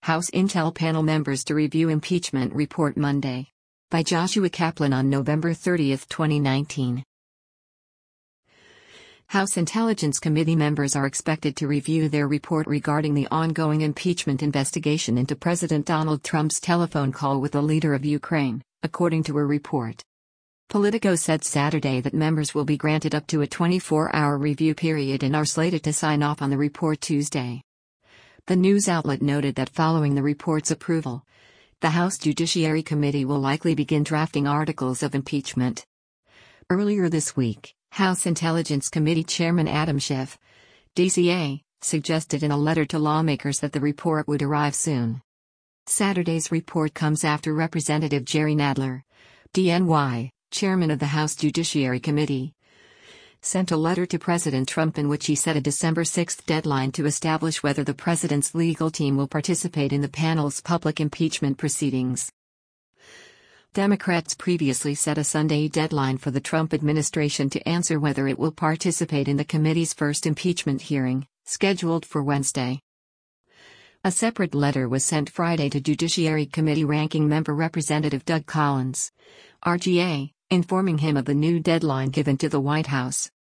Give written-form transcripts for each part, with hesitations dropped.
House Intel panel members to review impeachment report Monday. By Joshua Kaplan on November 30, 2019. House Intelligence Committee members are expected to review their report regarding the ongoing impeachment investigation into President Donald Trump's telephone call with the leader of Ukraine, according to a report. Politico said Saturday that members will be granted up to a 24-hour review period and are slated to sign off on the report Tuesday. The news outlet noted that following the report's approval, the House Judiciary Committee will likely begin drafting articles of impeachment. Earlier this week, House Intelligence Committee Chairman Adam Schiff, DCA, suggested in a letter to lawmakers that the report would arrive soon. Saturday's report comes after Representative Jerry Nadler, DNY, chairman of the House Judiciary Committee, sent a letter to President Trump in which he set a December 6 deadline to establish whether the president's legal team will participate in the panel's public impeachment proceedings. Democrats previously set a Sunday deadline for the Trump administration to answer whether it will participate in the committee's first impeachment hearing, scheduled for Wednesday. A separate letter was sent Friday to Judiciary Committee Ranking Member Representative Doug Collins, RGA, informing him of the new deadline given to the White House.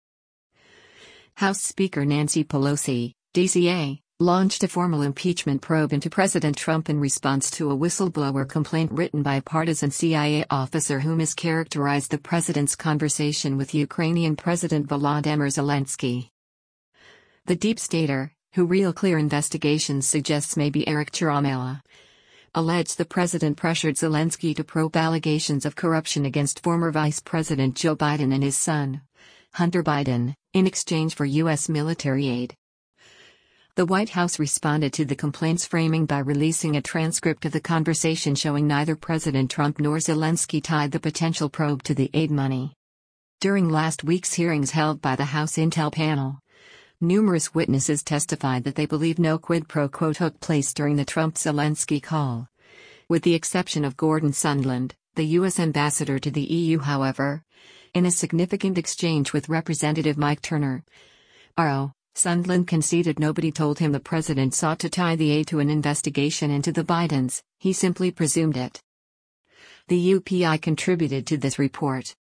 House Speaker Nancy Pelosi, DCA, launched a formal impeachment probe into President Trump in response to a whistleblower complaint written by a partisan CIA officer who mischaracterized the president's conversation with Ukrainian President Volodymyr Zelensky. The deep stater, who Real Clear Investigations suggests may be Eric Ciaramella, alleged the president pressured Zelensky to probe allegations of corruption against former Vice President Joe Biden and his son, Hunter Biden, in exchange for U.S. military aid. The White House responded to the complaint's framing by releasing a transcript of the conversation showing neither President Trump nor Zelensky tied the potential probe to the aid money. During last week's hearings held by the House Intel panel, numerous witnesses testified that they believe no quid pro quo took place during the Trump-Zelensky call. With the exception of Gordon Sondland, the U.S. ambassador to the EU, however, in a significant exchange with Representative Mike Turner, RO, Sondland conceded nobody told him the president sought to tie the aid to an investigation into the Bidens, he simply presumed it. The UPI contributed to this report.